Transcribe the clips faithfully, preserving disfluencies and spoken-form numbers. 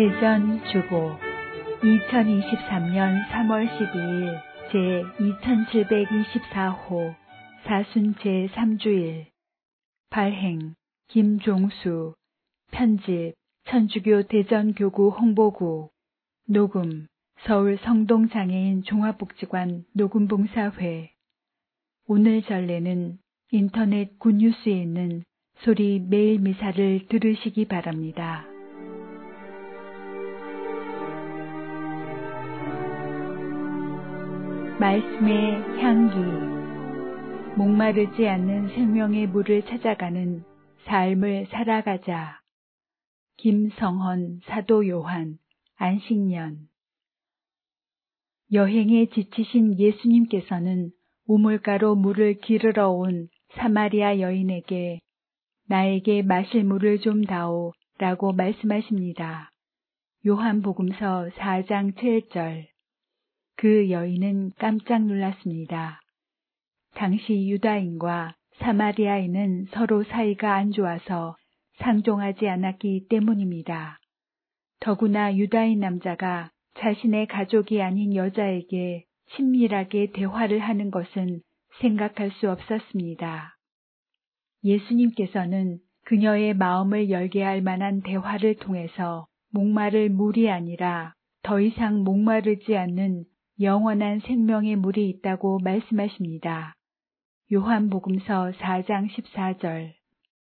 대전 주보 이천이십삼년 삼월 십이일 제이천칠백이십사호 사순 제삼주일 발행 김종수 편집 천주교 대전교구 홍보구 녹음 서울 성동장애인 종합복지관 녹음봉사회. 오늘 전례는 인터넷 굿뉴스에 있는 소리 매일 미사를 들으시기 바랍니다. 말씀의 향기. 목마르지 않는 생명의 물을 찾아가는 삶을 살아가자. 김성헌 사도 요한 안식년. 여행에 지치신 예수님께서는 우물가로 물을 기르러 온 사마리아 여인에게 나에게 마실 물을 좀 다오 라고 말씀하십니다. 요한복음서 사장 칠절. 그 여인은 깜짝 놀랐습니다. 당시 유다인과 사마리아인은 서로 사이가 안 좋아서 상종하지 않았기 때문입니다. 더구나 유다인 남자가 자신의 가족이 아닌 여자에게 친밀하게 대화를 하는 것은 생각할 수 없었습니다. 예수님께서는 그녀의 마음을 열게 할 만한 대화를 통해서 목마를 물이 아니라 더 이상 목마르지 않는 영원한 생명의 물이 있다고 말씀하십니다. 요한복음서 사장 십사절.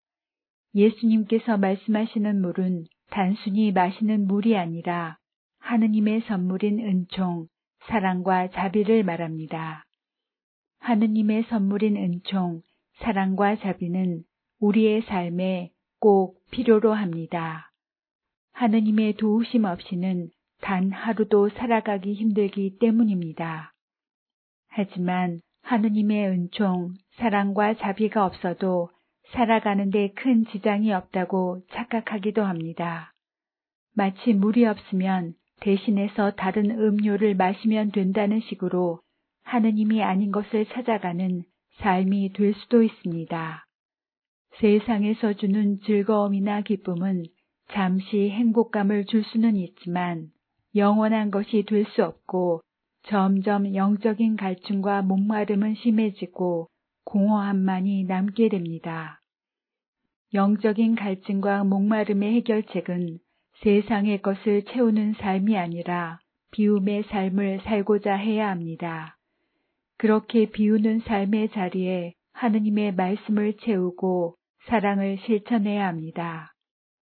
예수님께서 말씀하시는 물은 단순히 마시는 물이 아니라 하느님의 선물인 은총, 사랑과 자비를 말합니다. 하느님의 선물인 은총, 사랑과 자비는 우리의 삶에 꼭 필요로 합니다. 하느님의 도우심 없이는 단 하루도 살아가기 힘들기 때문입니다. 하지만 하느님의 은총, 사랑과 자비가 없어도 살아가는 데 큰 지장이 없다고 착각하기도 합니다. 마치 물이 없으면 대신해서 다른 음료를 마시면 된다는 식으로 하느님이 아닌 것을 찾아가는 삶이 될 수도 있습니다. 세상에서 주는 즐거움이나 기쁨은 잠시 행복감을 줄 수는 있지만 영원한 것이 될 수 없고 점점 영적인 갈증과 목마름은 심해지고 공허함만이 남게 됩니다. 영적인 갈증과 목마름의 해결책은 세상의 것을 채우는 삶이 아니라 비움의 삶을 살고자 해야 합니다. 그렇게 비우는 삶의 자리에 하느님의 말씀을 채우고 사랑을 실천해야 합니다.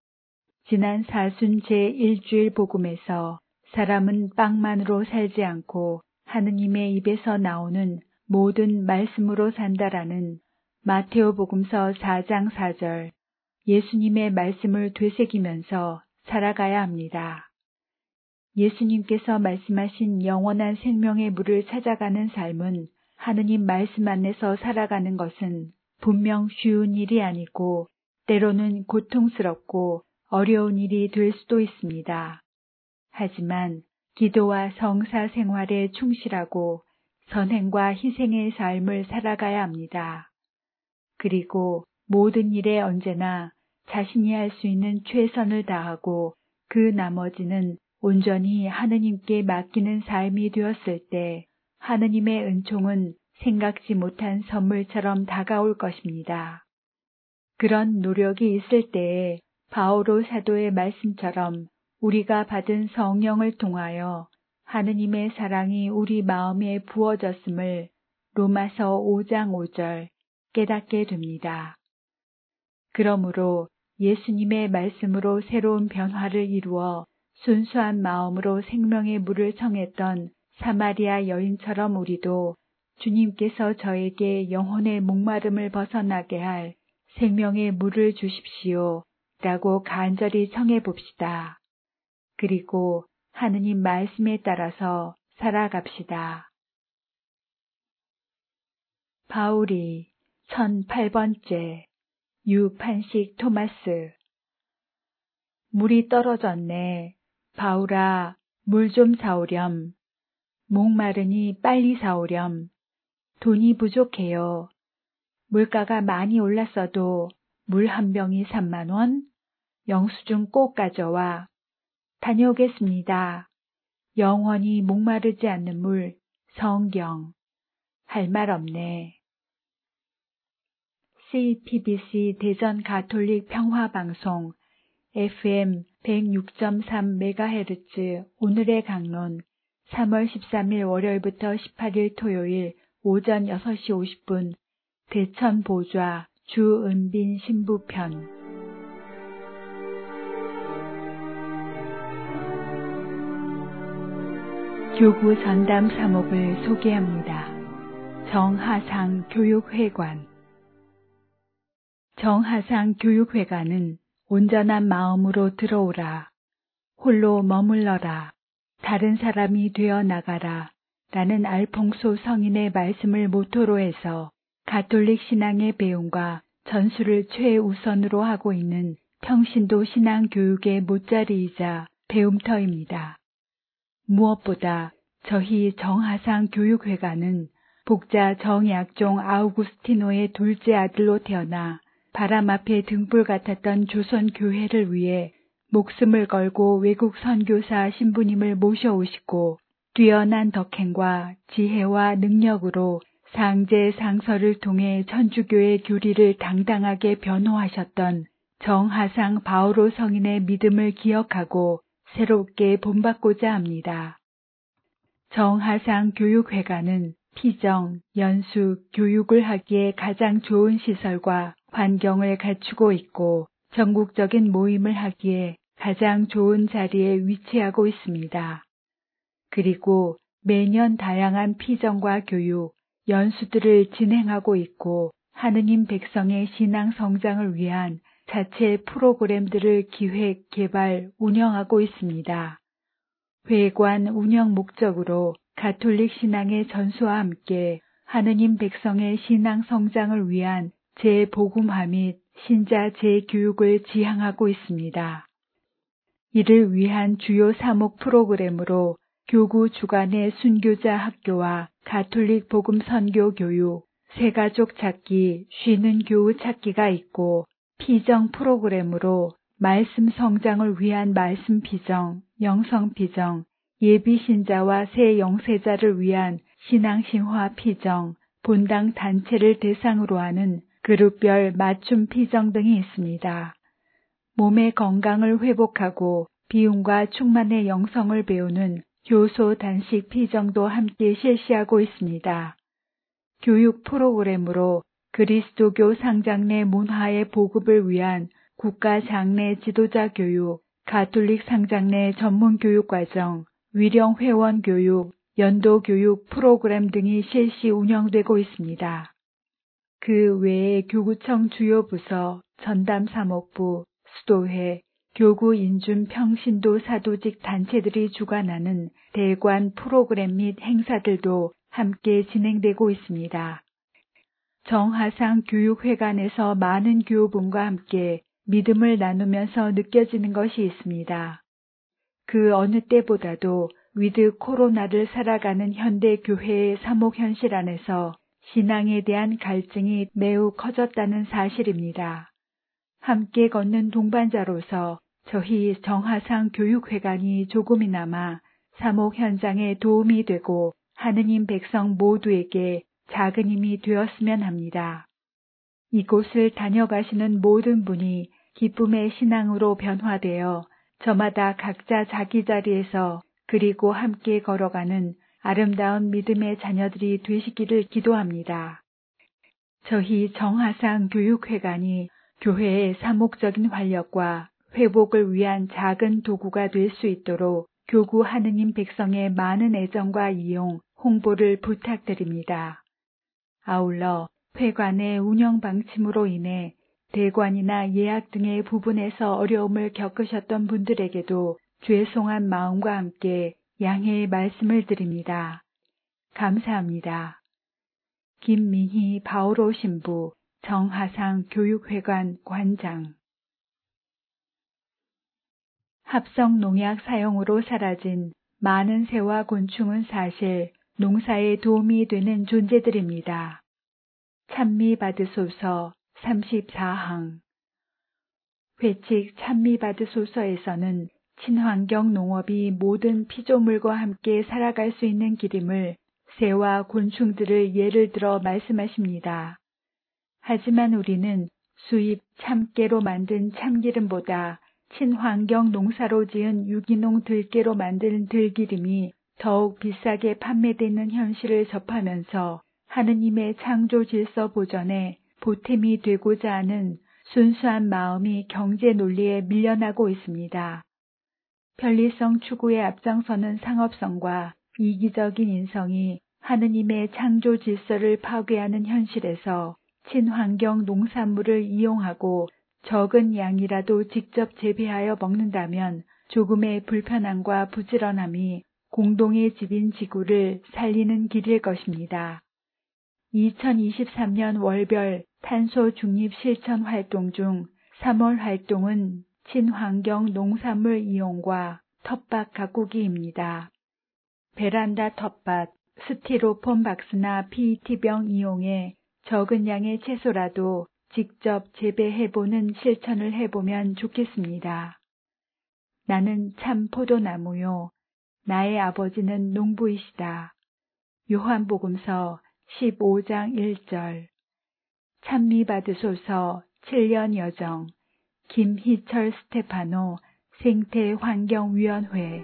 지난 사순 제일주일 복음에서 사람은 빵만으로 살지 않고 하느님의 입에서 나오는 모든 말씀으로 산다라는 마테오 복음서 사장 사절, 예수님의 말씀을 되새기면서 살아가야 합니다. 예수님께서 말씀하신 영원한 생명의 물을 찾아가는 삶은 하느님 말씀 안에서 살아가는 것은 분명 쉬운 일이 아니고 때로는 고통스럽고 어려운 일이 될 수도 있습니다. 하지만 기도와 성사 생활에 충실하고 선행과 희생의 삶을 살아가야 합니다. 그리고 모든 일에 언제나 자신이 할 수 있는 최선을 다하고 그 나머지는 온전히 하느님께 맡기는 삶이 되었을 때 하느님의 은총은 생각지 못한 선물처럼 다가올 것입니다. 그런 노력이 있을 때에 바오로 사도의 말씀처럼 우리가 받은 성령을 통하여 하느님의 사랑이 우리 마음에 부어졌음을 로마서 오장 오절 깨닫게 됩니다. 그러므로 예수님의 말씀으로 새로운 변화를 이루어 순수한 마음으로 생명의 물을 청했던 사마리아 여인처럼 우리도 주님께서 저에게 영혼의 목마름을 벗어나게 할 생명의 물을 주십시오 라고 간절히 청해 봅시다. 그리고 하느님 말씀에 따라서 살아갑시다. 바울이 천팔번째 유판식 토마스. 물이 떨어졌네. 바울아, 물 좀 사오렴. 목마르니 빨리 사오렴. 돈이 부족해요. 물가가 많이 올랐어도 물 한 병이 삼만 원? 영수증 꼭 가져와. 다녀오겠습니다. 영원히 목마르지 않는 물, 성경. 할 말 없네. 씨피비씨 대전 가톨릭 평화방송 에프엠 백육 점 삼 메가헤르츠 오늘의 강론 삼월 십삼일 월요일부터 십팔일 토요일 오전 여섯 시 오십 분 대천 보좌 주은빈 신부편 교구 전담 사목을 소개합니다. 정하상 교육회관 정하상 교육회관은 온전한 마음으로 들어오라. 홀로 머물러라. 다른 사람이 되어 나가라. 라는 알퐁소 성인의 말씀을 모토로 해서 가톨릭 신앙의 배움과 전수를 최우선으로 하고 있는 평신도 신앙 교육의 못자리이자 배움터입니다. 무엇보다 저희 정하상 교육회관은 복자 정약종 아우구스티노의 둘째 아들로 태어나 바람 앞에 등불 같았던 조선 교회를 위해 목숨을 걸고 외국 선교사 신부님을 모셔오시고 뛰어난 덕행과 지혜와 능력으로 상제 상서를 통해 천주교의 교리를 당당하게 변호하셨던 정하상 바오로 성인의 믿음을 기억하고 새롭게 본받고자 합니다. 정하상 교육회관은 피정, 연수, 교육을 하기에 가장 좋은 시설과 환경을 갖추고 있고 전국적인 모임을 하기에 가장 좋은 자리에 위치하고 있습니다. 그리고 매년 다양한 피정과 교육, 연수들을 진행하고 있고 하느님 백성의 신앙 성장을 위한 자체 프로그램들을 기획, 개발, 운영하고 있습니다. 회관 운영 목적으로 가톨릭 신앙의 전수와 함께 하느님 백성의 신앙 성장을 위한 재복음화 및 신자 재교육을 지향하고 있습니다. 이를 위한 주요 사목 프로그램으로 교구 주간의 순교자 학교와 가톨릭 복음 선교 교육, 새가족 찾기, 쉬는 교우 찾기가 있고 피정 프로그램으로 말씀 성장을 위한 말씀 피정, 영성 피정, 예비 신자와 새 영세자를 위한 신앙 신화 피정, 본당 단체를 대상으로 하는 그룹별 맞춤 피정 등이 있습니다. 몸의 건강을 회복하고 비움과 충만의 영성을 배우는 교소 단식 피정도 함께 실시하고 있습니다. 교육 프로그램으로 그리스도교 상장내 문화의 보급을 위한 국가 장례 지도자 교육, 가톨릭 상장내 전문 교육 과정, 위령 회원 교육, 연도 교육 프로그램 등이 실시 운영되고 있습니다. 그 외에 교구청 주요 부서, 전담 사목부, 수도회, 교구 인준 평신도 사도직 단체들이 주관하는 대관 프로그램 및 행사들도 함께 진행되고 있습니다. 정하상 교육회관에서 많은 교우분과 함께 믿음을 나누면서 느껴지는 것이 있습니다. 그 어느 때보다도 위드 코로나를 살아가는 현대 교회의 사목 현실 안에서 신앙에 대한 갈증이 매우 커졌다는 사실입니다. 함께 걷는 동반자로서 저희 정하상 교육회관이 조금이나마 사목 현장에 도움이 되고 하느님 백성 모두에게 작은 힘이 되었으면 합니다. 이곳을 다녀가시는 모든 분이 기쁨의 신앙으로 변화되어 저마다 각자 자기 자리에서 그리고 함께 걸어가는 아름다운 믿음의 자녀들이 되시기를 기도합니다. 저희 정하상 교육회관이 교회의 사목적인 활력과 회복을 위한 작은 도구가 될 수 있도록 교구 하느님 백성의 많은 애정과 이용, 홍보를 부탁드립니다. 아울러 회관의 운영 방침으로 인해 대관이나 예약 등의 부분에서 어려움을 겪으셨던 분들에게도 죄송한 마음과 함께 양해의 말씀을 드립니다. 감사합니다. 김미희 바오로 신부 정하상 교육회관 관장. 합성 농약 사용으로 사라진 많은 새와 곤충은 사실 농사에 도움이 되는 존재들입니다. 찬미 받으소서 삼십사 항. 회칙 찬미 받으소서에서는 친환경 농업이 모든 피조물과 함께 살아갈 수 있는 길임을 새와 곤충들을 예를 들어 말씀하십니다. 하지만 우리는 수입 참깨로 만든 참기름보다 친환경 농사로 지은 유기농 들깨로 만든 들기름이 더욱 비싸게 판매되는 현실을 접하면서 하느님의 창조 질서 보전에 보탬이 되고자 하는 순수한 마음이 경제 논리에 밀려나고 있습니다. 편리성 추구에 앞장서는 상업성과 이기적인 인성이 하느님의 창조 질서를 파괴하는 현실에서 친환경 농산물을 이용하고 적은 양이라도 직접 재배하여 먹는다면 조금의 불편함과 부지런함이 공동의 집인 지구를 살리는 길일 것입니다. 이천이십삼 년 월별 탄소 중립 실천 활동 중 삼월 활동은 친환경 농산물 이용과 텃밭 가꾸기입니다. 베란다 텃밭, 스티로폼 박스나 피이티병 이용해 적은 양의 채소라도 직접 재배해보는 실천을 해보면 좋겠습니다. 나는 참 포도나무요. 나의 아버지는 농부이시다. 요한복음서 십오 장 일 절. 찬미 받으소서 칠 년 여정. 김희철 스테파노 생태환경위원회.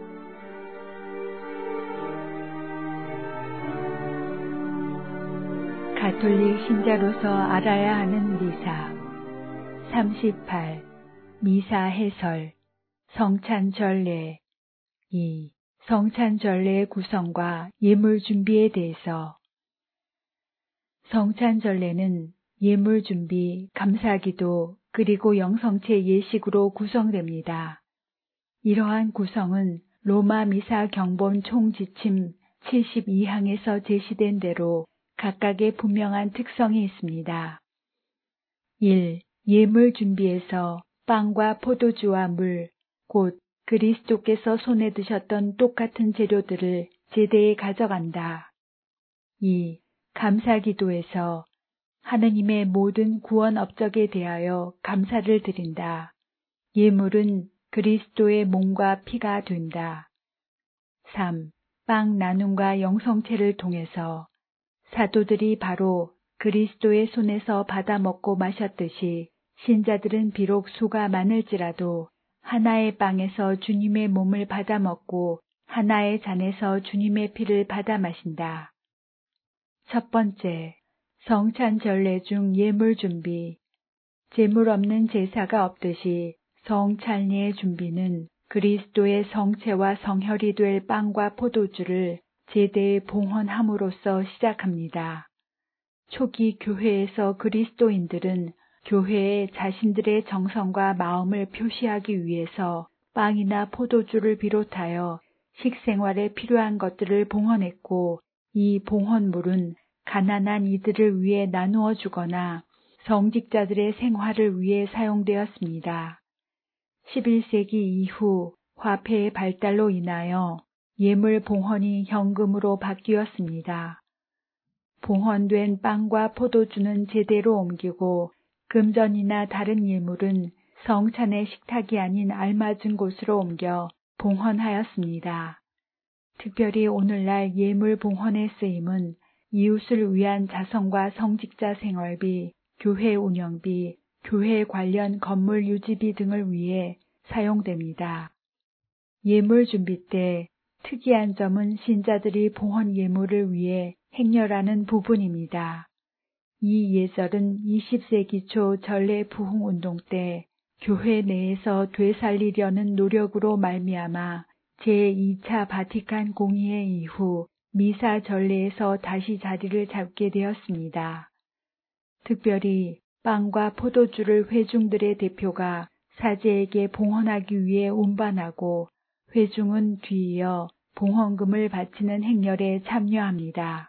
가톨릭 신자로서 알아야 하는 미사. 삼십팔. 미사 해설. 성찬전례. 이. 성찬전례의 구성과 예물 준비에 대해서. 성찬전례는 예물 준비, 감사기도, 그리고 영성체 예식으로 구성됩니다. 이러한 구성은 로마 미사 경본 총지침 칠십이 항에서 제시된 대로 각각의 분명한 특성이 있습니다. 일. 예물 준비에서 빵과 포도주와 물, 곧 그리스도께서 손에 드셨던 똑같은 재료들을 제대에 가져간다. 이. 감사기도에서 하느님의 모든 구원 업적에 대하여 감사를 드린다. 예물은 그리스도의 몸과 피가 된다. 삼. 빵 나눔과 영성체를 통해서 사도들이 바로 그리스도의 손에서 받아 먹고 마셨듯이 신자들은 비록 수가 많을지라도 하나의 빵에서 주님의 몸을 받아 먹고 하나의 잔에서 주님의 피를 받아 마신다. 첫 번째, 성찬전례 중 예물 준비. 제물 없는 제사가 없듯이 성찬례의 준비는 그리스도의 성체와 성혈이 될 빵과 포도주를 제대에 봉헌함으로써 시작합니다. 초기 교회에서 그리스도인들은 교회에 자신들의 정성과 마음을 표시하기 위해서 빵이나 포도주를 비롯하여 식생활에 필요한 것들을 봉헌했고, 이 봉헌물은 가난한 이들을 위해 나누어 주거나 성직자들의 생활을 위해 사용되었습니다. 십일 세기 이후 화폐의 발달로 인하여 예물 봉헌이 현금으로 바뀌었습니다. 봉헌된 빵과 포도주는 제대로 옮기고 금전이나 다른 예물은 성찬의 식탁이 아닌 알맞은 곳으로 옮겨 봉헌하였습니다. 특별히 오늘날 예물 봉헌의 쓰임은 이웃을 위한 자선과 성직자 생활비, 교회 운영비, 교회 관련 건물 유지비 등을 위해 사용됩니다. 예물 준비 때 특이한 점은 신자들이 봉헌 예물을 위해 행렬하는 부분입니다. 이 예절은 이십 세기 초 전례 부흥 운동 때 교회 내에서 되살리려는 노력으로 말미암아 제이 차 바티칸 공의회 이후 미사 전례에서 다시 자리를 잡게 되었습니다. 특별히 빵과 포도주를 회중들의 대표가 사제에게 봉헌하기 위해 운반하고 회중은 뒤이어 봉헌금을 바치는 행렬에 참여합니다.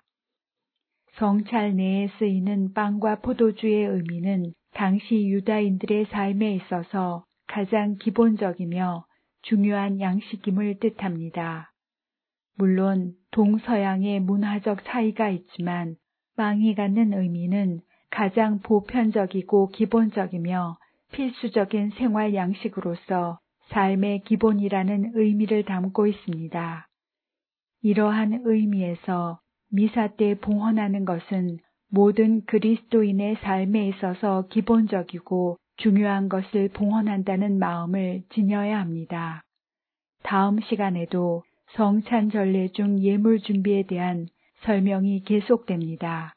성찰 내에 쓰이는 빵과 포도주의 의미는 당시 유다인들의 삶에 있어서 가장 기본적이며 중요한 양식임을 뜻합니다. 물론 동서양의 문화적 차이가 있지만 빵이 갖는 의미는 가장 보편적이고 기본적이며 필수적인 생활 양식으로서 삶의 기본이라는 의미를 담고 있습니다. 이러한 의미에서 미사 때 봉헌하는 것은 모든 그리스도인의 삶에 있어서 기본적이고 중요한 것을 봉헌한다는 마음을 지녀야 합니다. 다음 시간에도 성찬 전례 중 예물 준비에 대한 설명이 계속됩니다.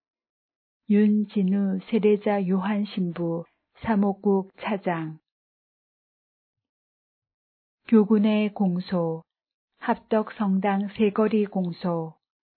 윤진우 세례자 요한 신부 사목국 차장 교군의 공소 합덕성당 세거리 공소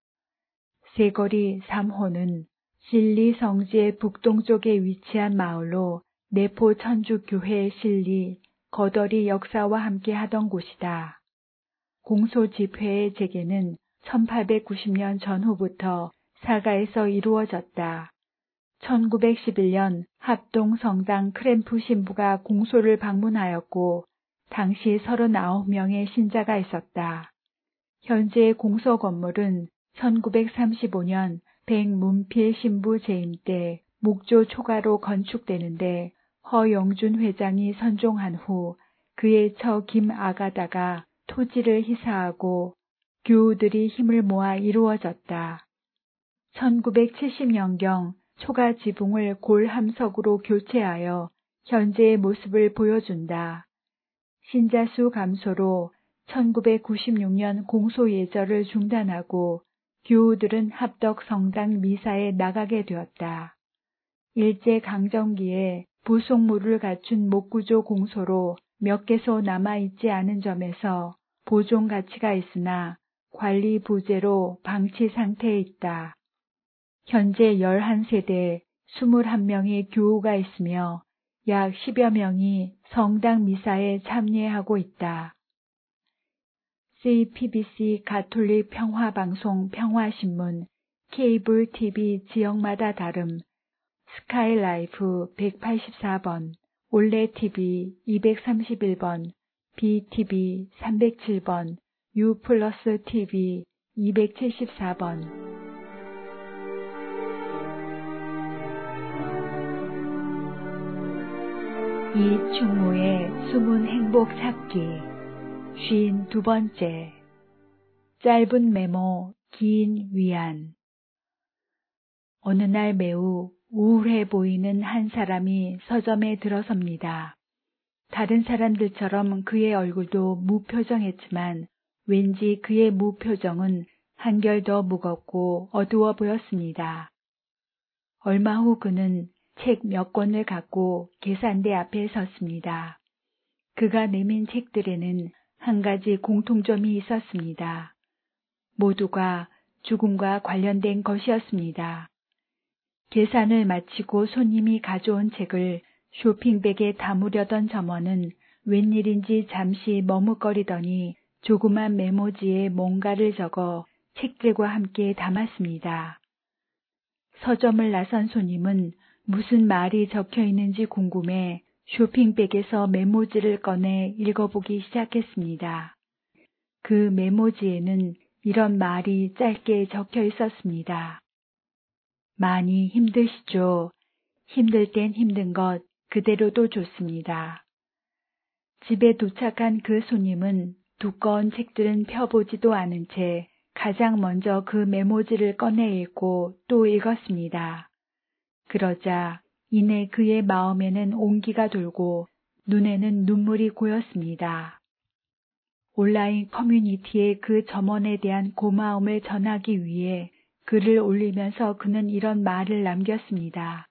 세거리 삼 호는 신리 성지의 북동쪽에 위치한 마을로 내포 천주교회 신리 거더리 역사와 함께 하던 곳이다. 공소 집회의 재개는 천팔백구십 년 전후부터 사가에서 이루어졌다. 천구백십일 년 합동성당 크램프 신부가 공소를 방문하였고 당시 서른아홉 명의 신자가 있었다. 현재 공소 건물은 천구백삼십오 년 백문필 신부 재임 때 목조 초가로 건축되는데 허영준 회장이 선종한 후 그의 처 김아가다가 토지를 희사하고 교우들이 힘을 모아 이루어졌다. 천구백칠십 년경 초가 지붕을 골함석으로 교체하여 현재의 모습을 보여준다. 신자수 감소로 천구백구십육 년 공소 예절을 중단하고 교우들은 합덕성당 미사에 나가게 되었다. 일제강점기에 부속물을 갖춘 목구조 공소로 몇 개소 남아있지 않은 점에서 보존 가치가 있으나 관리 부재로 방치 상태에 있다. 현재 열한 세대 이십일 명의 교우가 있으며 약 십여 명이 성당 미사에 참여하고 있다. 씨피비씨 가톨릭 평화방송 평화신문, 케이블 티비 지역마다 다름, 스카이라이프 백팔십사 번, 올레티비 이백삼십일 번, 비티비 삼백칠 번, 유플러스 티비 이백칠십사 번. 이충무의 숨은 행복 찾기 쉰두 번째 짧은 메모 긴 위안 어느 날 매우 우울해 보이는 한 사람이 서점에 들어섭니다. 다른 사람들처럼 그의 얼굴도 무표정했지만 왠지 그의 무표정은 한결 더 무겁고 어두워 보였습니다. 얼마 후 그는 책 몇 권을 갖고 계산대 앞에 섰습니다. 그가 내민 책들에는 한 가지 공통점이 있었습니다. 모두가 죽음과 관련된 것이었습니다. 계산을 마치고 손님이 가져온 책을 쇼핑백에 담으려던 점원은 웬일인지 잠시 머뭇거리더니 조그만 메모지에 뭔가를 적어 책들과 함께 담았습니다. 서점을 나선 손님은 무슨 말이 적혀 있는지 궁금해 쇼핑백에서 메모지를 꺼내 읽어보기 시작했습니다. 그 메모지에는 이런 말이 짧게 적혀 있었습니다. 많이 힘드시죠? 힘들 땐 힘든 것 그대로도 좋습니다. 집에 도착한 그 손님은 두꺼운 책들은 펴보지도 않은 채 가장 먼저 그 메모지를 꺼내 읽고 또 읽었습니다. 그러자 이내 그의 마음에는 온기가 돌고 눈에는 눈물이 고였습니다. 온라인 커뮤니티에 그 점원에 대한 고마움을 전하기 위해 글을 올리면서 그는 이런 말을 남겼습니다.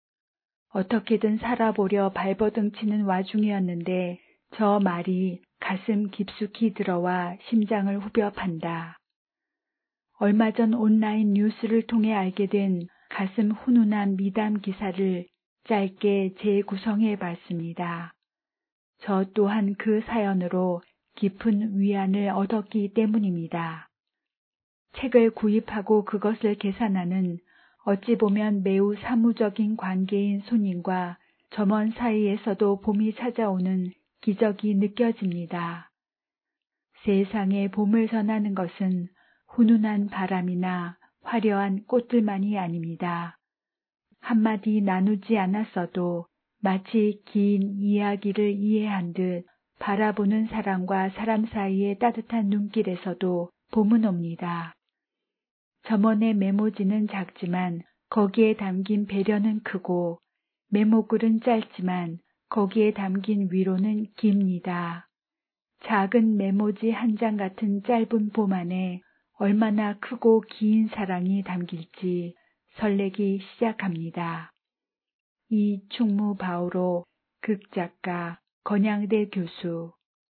어떻게든 살아보려 발버둥치는 와중이었는데 저 말이 가슴 깊숙이 들어와 심장을 후벼 판다. 얼마 전 온라인 뉴스를 통해 알게 된 가슴 훈훈한 미담 기사를 짧게 재구성해 봤습니다. 저 또한 그 사연으로 깊은 위안을 얻었기 때문입니다. 책을 구입하고 그것을 계산하는 어찌 보면 매우 사무적인 관계인 손님과 점원 사이에서도 봄이 찾아오는 기적이 느껴집니다. 세상에 봄을 전하는 것은 훈훈한 바람이나 화려한 꽃들만이 아닙니다. 한마디 나누지 않았어도 마치 긴 이야기를 이해한 듯 바라보는 사람과 사람 사이의 따뜻한 눈길에서도 봄은 옵니다. 점원의 메모지는 작지만 거기에 담긴 배려는 크고 메모글은 짧지만 거기에 담긴 위로는 깁니다. 작은 메모지 한 장 같은 짧은 봄 안에 얼마나 크고 긴 사랑이 담길지 설레기 시작합니다. 이충무 바오로, 극작가, 건양대 교수.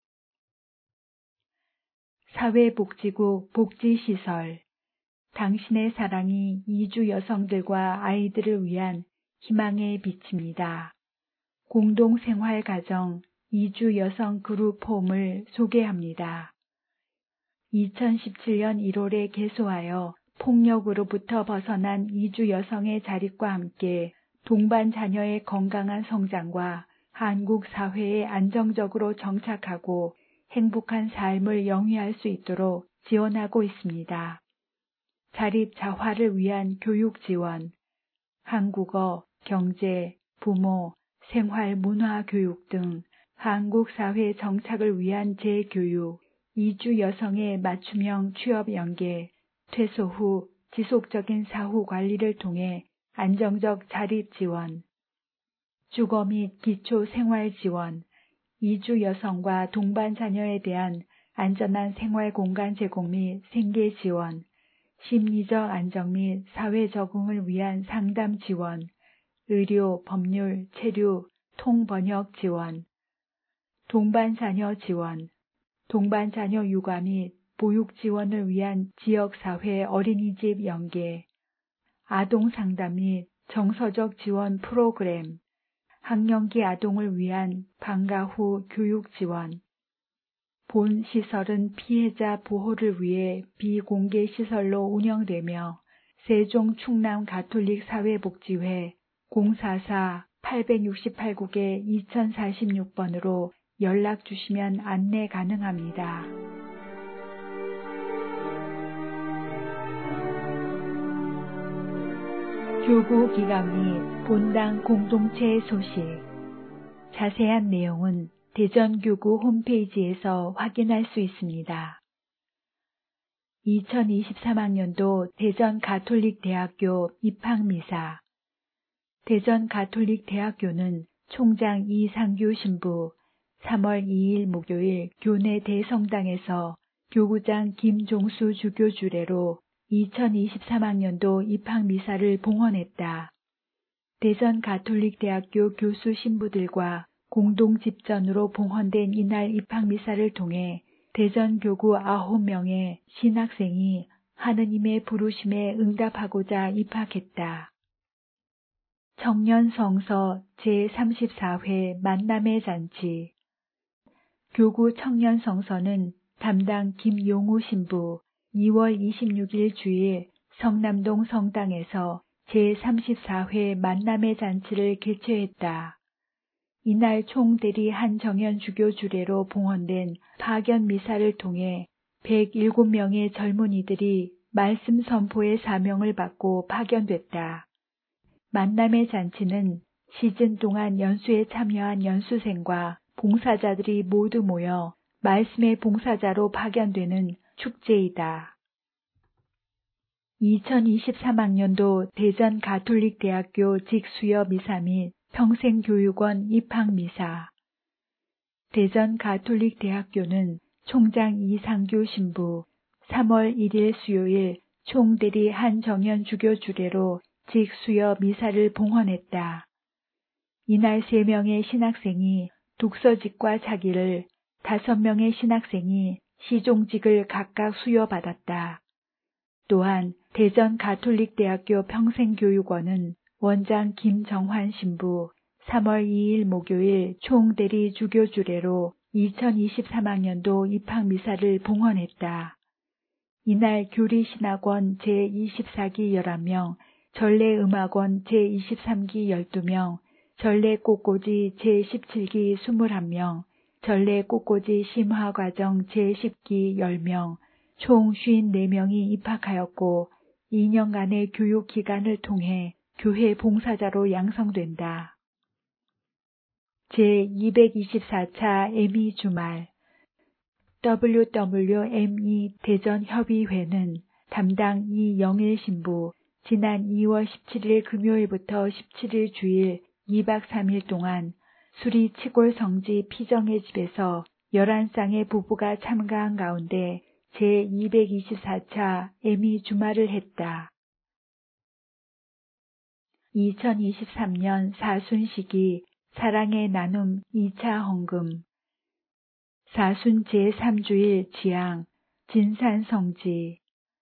사회복지국 복지시설. 당신의 사랑이 이주 여성들과 아이들을 위한 희망의 빛입니다. 공동생활가정 이주 여성 그룹 홈을 소개합니다. 이천십칠 년 일월에 개소하여 폭력으로부터 벗어난 이주 여성의 자립과 함께 동반 자녀의 건강한 성장과 한국 사회에 안정적으로 정착하고 행복한 삶을 영위할 수 있도록 지원하고 있습니다. 자립 자활을 위한 교육 지원, 한국어, 경제, 부모, 생활 문화 교육 등 한국 사회 정착을 위한 재교육, 이주 여성의 맞춤형 취업 연계, 퇴소 후 지속적인 사후 관리를 통해 안정적 자립 지원, 주거 및 기초 생활 지원, 이주 여성과 동반 자녀에 대한 안전한 생활 공간 제공 및 생계 지원, 심리적 안정 및 사회 적응을 위한 상담 지원, 의료, 법률, 체류, 통번역 지원, 동반 자녀 지원, 동반 자녀 육아 및 보육 지원을 위한 지역사회 어린이집 연계, 아동 상담 및 정서적 지원 프로그램, 학령기 아동을 위한 방과 후 교육 지원. 본 시설은 피해자 보호를 위해 비공개 시설로 운영되며 세종 충남 가톨릭 사회복지회 공사사 팔백육십팔 국에 이천사십육 번으로 연락 주시면 안내 가능합니다. 교구 기강 및 본당 공동체 소식. 자세한 내용은 대전교구 홈페이지에서 확인할 수 있습니다. 이천이십삼 학년도 대전가톨릭대학교 입학미사. 대전가톨릭대학교는 총장 이상규 신부 삼월 이일 목요일 교내 대성당에서 교구장 김종수 주교 주례로 이천이십삼 학년도 입학미사를 봉헌했다. 대전가톨릭대학교 교수 신부들과 공동 집전으로 봉헌된 이날 입학미사를 통해 대전교구 아홉 명의 신학생이 하느님의 부르심에 응답하고자 입학했다. 청년성서 제삼십사 회 만남의 잔치. 교구 청년성서는 담당 김용우 신부 이월 이십육일 주일 성남동 성당에서 제삼십사 회 만남의 잔치를 개최했다. 이날 총대리 한정현 주교 주례로 봉헌된 파견 미사를 통해 백칠 명의 젊은이들이 말씀 선포의 사명을 받고 파견됐다. 만남의 잔치는 시즌 동안 연수에 참여한 연수생과 봉사자들이 모두 모여 말씀의 봉사자로 파견되는 축제이다. 이천이십삼 학년도 대전가톨릭대학교 직수여 미사 및 평생교육원 입학미사. 대전가톨릭대학교는 총장 이상규 신부 삼월 일일 수요일 총대리 한정현 주교 주례로 직수여 미사를 봉헌했다. 이날 세 명의 신학생이 독서직과 차기를, 다섯 명의 신학생이 시종직을 각각 수여받았다. 또한 대전가톨릭대학교 평생교육원은 원장 김정환 신부 삼월 이일 목요일 총대리 주교 주례로 이천이십삼 학년도 입학미사를 봉헌했다. 이날 교리신학원 제이십사 기 열한 명, 전래음악원 제이십삼 기 열두 명, 전래꽃꽂이 제십칠 기 이십일 명, 전래꽃꽂이 심화과정 제십 기 십 명, 총 오십사 명이 입학하였고 이 년간의 교육기간을 통해 교회 봉사자로 양성된다. 제이백이십사 차 엠이 주말 더블유더블유엠이 대전협의회는 담당 이영일 신부 지난 이월 십칠일 금요일부터 십칠일 주일 이 박 삼 일 동안 수리 치골 성지 피정의 집에서 열한 쌍의 부부가 참가한 가운데 제이백이십사 차 엠이 주말을 했다. 이천이십삼 년 사순시기 사랑의 나눔 이 차 헌금 사순 제삼 주일 지향 진산성지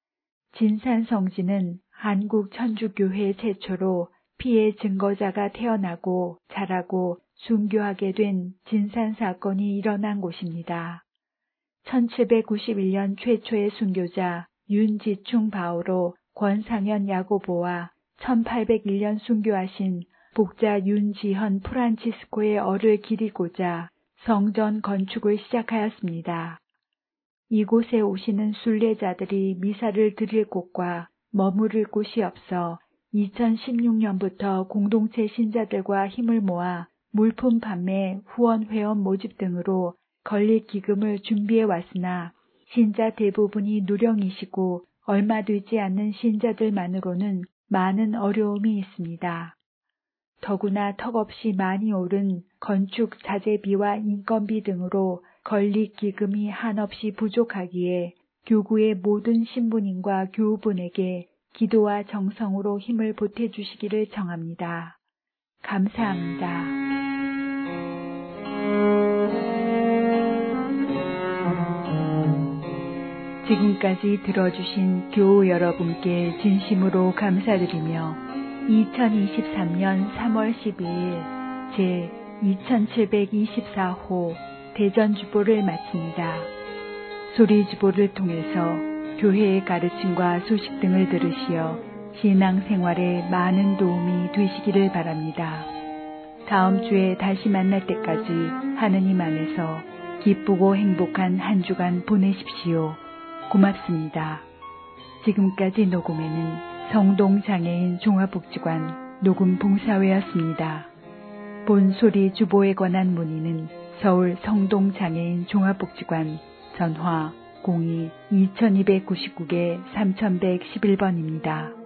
진산성지는 한국 천주교회 최초로 피해 증거자가 태어나고 자라고 순교하게 된 진산사건이 일어난 곳입니다. 천칠백구십일 년 최초의 순교자 윤지충 바오로 권상현 야고보와 천팔백일 년 순교하신 복자 윤지현 프란치스코의 얼을 기리고자 성전 건축을 시작하였습니다. 이곳에 오시는 순례자들이 미사를 드릴 곳과 머무를 곳이 없어 이천십육 년부터 공동체 신자들과 힘을 모아 물품 판매, 후원 회원 모집 등으로 건립 기금을 준비해 왔으나 신자 대부분이 누령이시고 얼마 되지 않는 신자들만으로는 많은 어려움이 있습니다. 더구나 턱없이 많이 오른 건축 자재비와 인건비 등으로 건립 기금이 한없이 부족하기에 교구의 모든 신부님과 교우분에게 기도와 정성으로 힘을 보태주시기를 청합니다. 감사합니다. 지금까지 들어주신 교우 여러분께 진심으로 감사드리며 이천이십삼 년 삼월 십이일 제 이천칠백이십사 호 대전주보를 마칩니다. 소리주보를 통해서 교회의 가르침과 소식 등을 들으시어 신앙생활에 많은 도움이 되시기를 바랍니다. 다음 주에 다시 만날 때까지 하느님 안에서 기쁘고 행복한 한 주간 보내십시오. 고맙습니다. 지금까지 녹음에는 성동장애인 종합복지관 녹음봉사회였습니다. 본소리 주보에 관한 문의는 서울 성동장애인 종합복지관 전화 공이 이천이백구십구 개 삼천백십일 번입니다.